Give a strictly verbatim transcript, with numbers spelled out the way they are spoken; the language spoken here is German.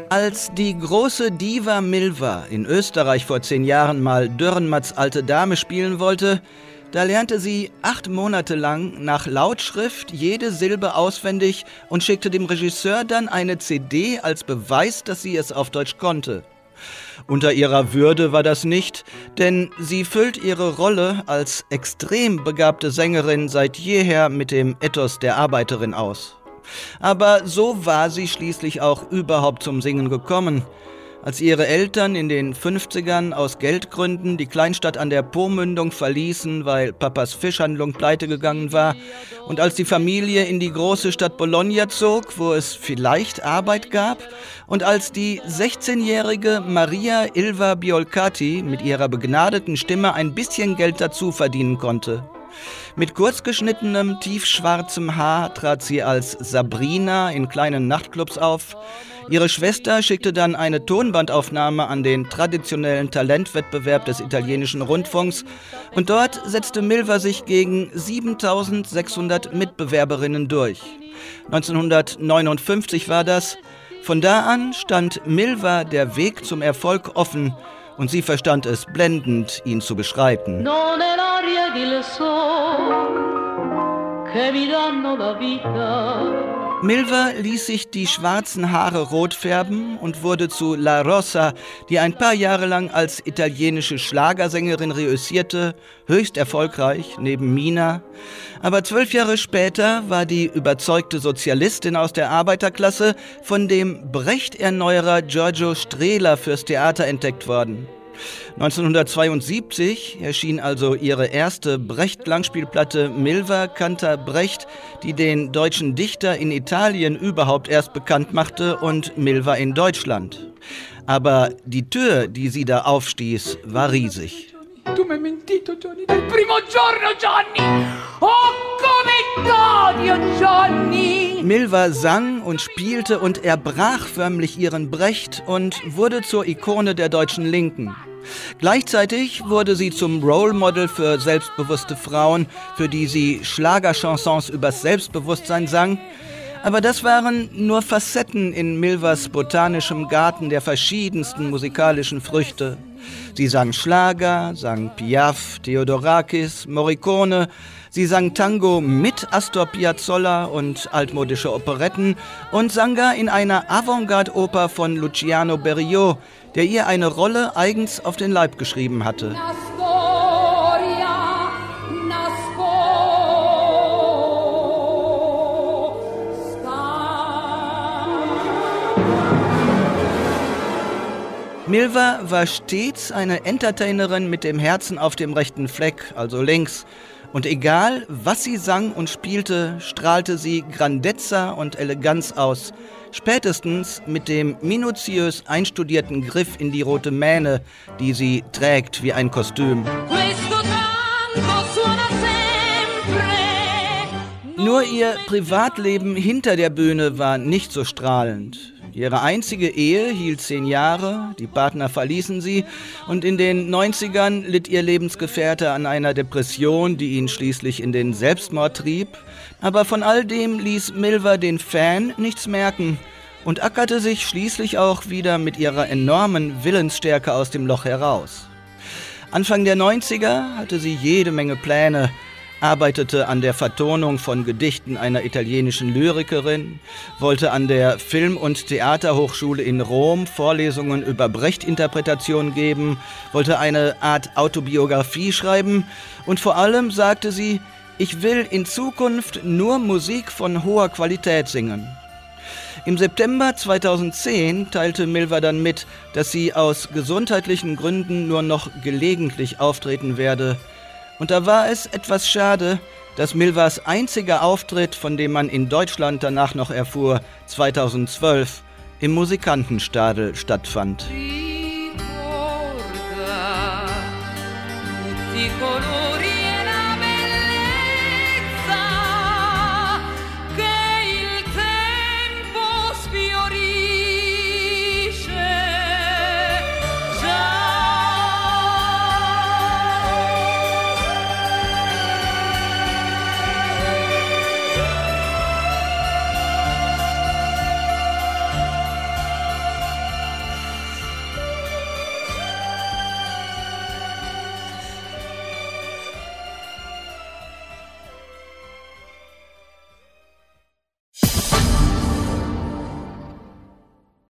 Als die große Diva Milva in Österreich vor zehn Jahren mal Dürrenmatts alte Dame spielen wollte, da lernte sie acht Monate lang nach Lautschrift jede Silbe auswendig und schickte dem Regisseur dann eine C D als Beweis, dass sie es auf Deutsch konnte. Unter ihrer Würde war das nicht, denn sie füllt ihre Rolle als extrem begabte Sängerin seit jeher mit dem Ethos der Arbeiterin aus. Aber so war sie schließlich auch überhaupt zum Singen gekommen. Als ihre Eltern in den fünfzigern aus Geldgründen die Kleinstadt an der Po-Mündung verließen, weil Papas Fischhandlung pleite gegangen war, und als die Familie in die große Stadt Bologna zog, wo es vielleicht Arbeit gab, und als die sechzehnjährige Maria Ilva Biolcati mit ihrer begnadeten Stimme ein bisschen Geld dazu verdienen konnte. Mit kurzgeschnittenem, tiefschwarzem Haar trat sie als Sabrina in kleinen Nachtclubs auf. Ihre Schwester schickte dann eine Tonbandaufnahme an den traditionellen Talentwettbewerb des italienischen Rundfunks und dort setzte Milva sich gegen siebentausendsechshundert Mitbewerberinnen durch. neunzehnhundertneunundfünfzig war das. Von da an stand Milva der Weg zum Erfolg offen und sie verstand es blendend, ihn zu beschreiten. Milva ließ sich die schwarzen Haare rot färben und wurde zu La Rosa, die ein paar Jahre lang als italienische Schlagersängerin reüssierte, höchst erfolgreich, neben Mina. Aber zwölf Jahre später war die überzeugte Sozialistin aus der Arbeiterklasse von dem Brecht-Erneuerer Giorgio Strehler fürs Theater entdeckt worden. neunzehnhundertzweiundsiebzig erschien also ihre erste Brecht-Langspielplatte Milva canta Brecht, die den deutschen Dichter in Italien überhaupt erst bekannt machte und Milva in Deutschland. Aber die Tür, die sie da aufstieß, war riesig. Tu mi hai mentito, Johnny, dal primo giorno, Johnny! Oh, come t'odio, Johnny! Milva sang und spielte und erbrach förmlich ihren Brecht und wurde zur Ikone der deutschen Linken. Gleichzeitig wurde sie zum Role Model für selbstbewusste Frauen, für die sie Schlagerchansons übers Selbstbewusstsein sang. Aber das waren nur Facetten in Milvas botanischem Garten der verschiedensten musikalischen Früchte. Sie sang Schlager, sang Piaf, Theodorakis, Morricone. Sie sang Tango mit Astor Piazzolla und altmodische Operetten und sang gar in einer Avantgarde-Oper von Luciano Berio, der ihr eine Rolle eigens auf den Leib geschrieben hatte. Milva war stets eine Entertainerin mit dem Herzen auf dem rechten Fleck, also links. Und egal, was sie sang und spielte, strahlte sie Grandezza und Eleganz aus. Spätestens mit dem minutiös einstudierten Griff in die rote Mähne, die sie trägt wie ein Kostüm. Nur ihr Privatleben hinter der Bühne war nicht so strahlend. Ihre einzige Ehe hielt zehn Jahre, die Partner verließen sie und in den neunzigern litt ihr Lebensgefährte an einer Depression, die ihn schließlich in den Selbstmord trieb. Aber von all dem ließ Milva den Fan nichts merken und ackerte sich schließlich auch wieder mit ihrer enormen Willensstärke aus dem Loch heraus. Anfang der neunziger hatte sie jede Menge Pläne, arbeitete an der Vertonung von Gedichten einer italienischen Lyrikerin, wollte an der Film- und Theaterhochschule in Rom Vorlesungen über Brecht-Interpretation geben, wollte eine Art Autobiografie schreiben und vor allem sagte sie, ich will in Zukunft nur Musik von hoher Qualität singen. Im September zweitausendzehn teilte Milva dann mit, dass sie aus gesundheitlichen Gründen nur noch gelegentlich auftreten werde. Und da war es etwas schade, dass Milvas einziger Auftritt, von dem man in Deutschland danach noch erfuhr, zweitausendzwölf im Musikantenstadel stattfand. Ricorda tutti coloro